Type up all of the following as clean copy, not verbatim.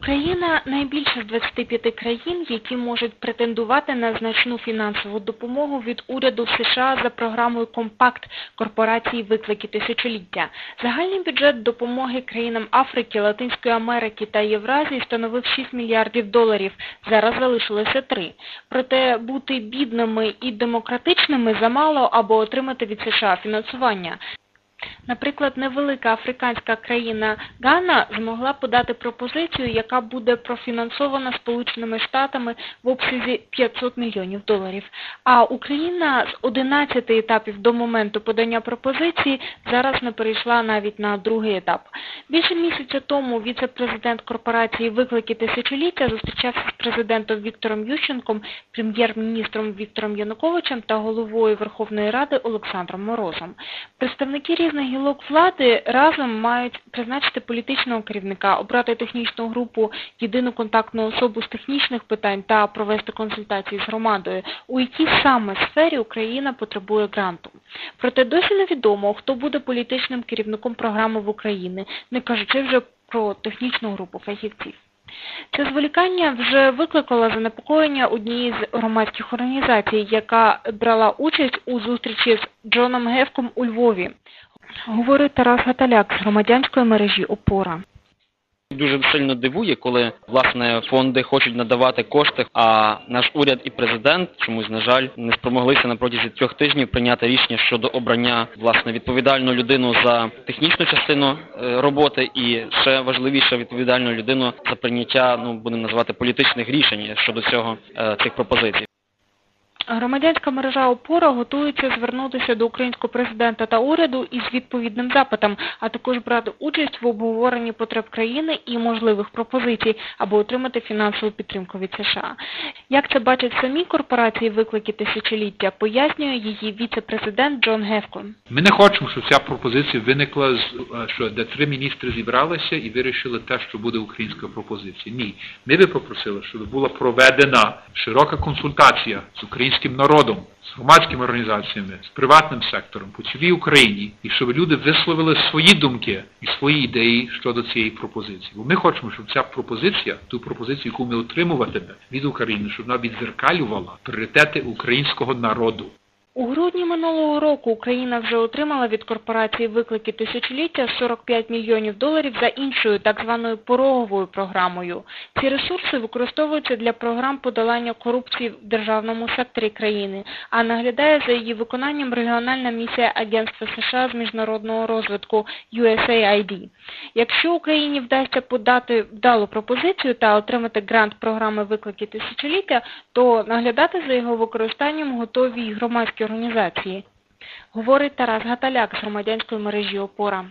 Україна – найбільша з 25 країн, які можуть претендувати на значну фінансову допомогу від уряду США за програмою «Компакт» корпорації «Виклики тисячоліття». Загальний бюджет допомоги країнам Африки, Латинської Америки та Євразії становив 6 мільярдів доларів, зараз залишилося 3. Проте бути бідними і демократичними замало, аби отримати від США фінансування. Наприклад, невелика африканська країна Гана змогла подати пропозицію, яка буде профінансована Сполученими Штатами в обсязі 500 мільйонів доларів. А Україна з 11 етапів до моменту подання пропозиції зараз не перейшла навіть на другий етап. Більше місяця тому віце-президент корпорації «Виклики тисячоліття» зустрічався з президентом Віктором Ющенком, прем'єр-міністром Віктором Януковичем та головою Верховної Ради Олександром Морозом. Представники різних гілок влади разом мають призначити політичного керівника, обрати технічну групу, єдину контактну особу з технічних питань та провести консультації з громадою, у якій саме сфері Україна потребує гранту. Проте досі невідомо, хто буде політичним керівником програми в Україні, не кажучи вже про технічну групу фахівців. Це зволікання вже викликало занепокоєння однієї з громадських організацій, яка брала участь у зустрічі з Джоном Гефком у Львові. Говорить Тарас Гаталяк з громадянської мережі «Опора». Дуже сильно дивує, коли, власне, фонди хочуть надавати кошти, а наш уряд і президент чомусь, на жаль, не спромоглися на протязі 3 тижнів прийняти рішення щодо обрання, власне, відповідальну людину за технічну частину роботи і, ще важливіше, відповідальну людину за прийняття, будемо називати, політичних рішень щодо цих пропозицій. Громадянська мережа «Опора» готується звернутися до українського президента та уряду із відповідним запитом, а також брати участь в обговоренні потреб країни і можливих пропозицій, аби отримати фінансову підтримку від США. Як це бачать самі корпорації «Виклики тисячоліття», пояснює її віце-президент Джон Гефко. Ми не хочемо, щоб ця пропозиція виникла, де 3 міністри зібралися і вирішили те, що буде українська пропозиція. Ні. Ми би попросили, щоб була проведена широка консультація з українським народом, з громадськими організаціями, з приватним сектором по цілій Україні, і щоб люди висловили свої думки і свої ідеї щодо цієї пропозиції. Бо ми хочемо, щоб ця пропозиція, ту пропозицію, яку ми отримуватимемо від України, щоб вона віддзеркалювала пріоритети українського народу. У грудні минулого року Україна вже отримала від корпорації «Виклики тисячоліття» 45 мільйонів доларів за іншою, так званою пороговою програмою. Ці ресурси використовуються для програм подолання корупції в державному секторі країни, а наглядає за її виконанням регіональна місія Агентства США з міжнародного розвитку USAID. Якщо Україні вдасться подати вдалу пропозицію та отримати грант програми «Виклики тисячоліття», то наглядати за його використанням готові й громадські організації, говорить Тарас Гаталяк з громадянської мережі «Опора».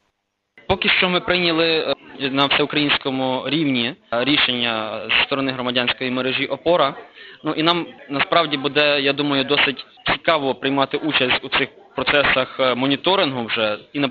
Поки що ми прийняли на всеукраїнському рівні рішення з сторони громадянської мережі «Опора». І нам насправді буде, я думаю, досить цікаво приймати участь у цих процесах моніторингу вже і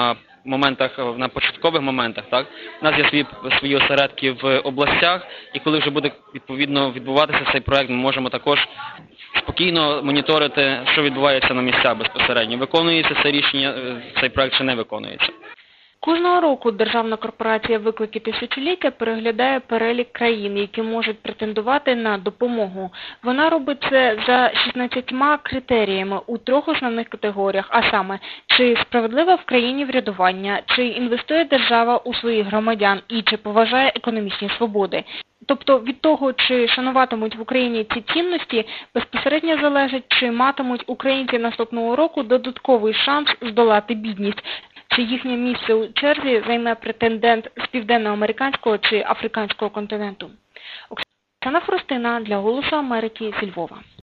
на початкових моментах, так? У нас є свої осередки в областях, і коли вже буде відповідно відбуватися цей проект, ми можемо також спокійно моніторити, що відбувається на місцях безпосередньо. Виконується це рішення, цей проект чи не виконується. Кожного року Державна корпорація «Виклики тисячоліття» переглядає перелік країн, які можуть претендувати на допомогу. Вона робить це за 16 критеріями у 3 основних категоріях, а саме, чи справедливе в країні врядування, чи інвестує держава у своїх громадян і чи поважає економічні свободи. Тобто від того, чи шануватимуть в Україні ці цінності, безпосередньо залежить, чи матимуть українці наступного року додатковий шанс здолати бідність, чи їхнє місце у черзі займе претендент з південноамериканського чи африканського континенту. Оксана Форостина для «Голосу Америки» зі Львова.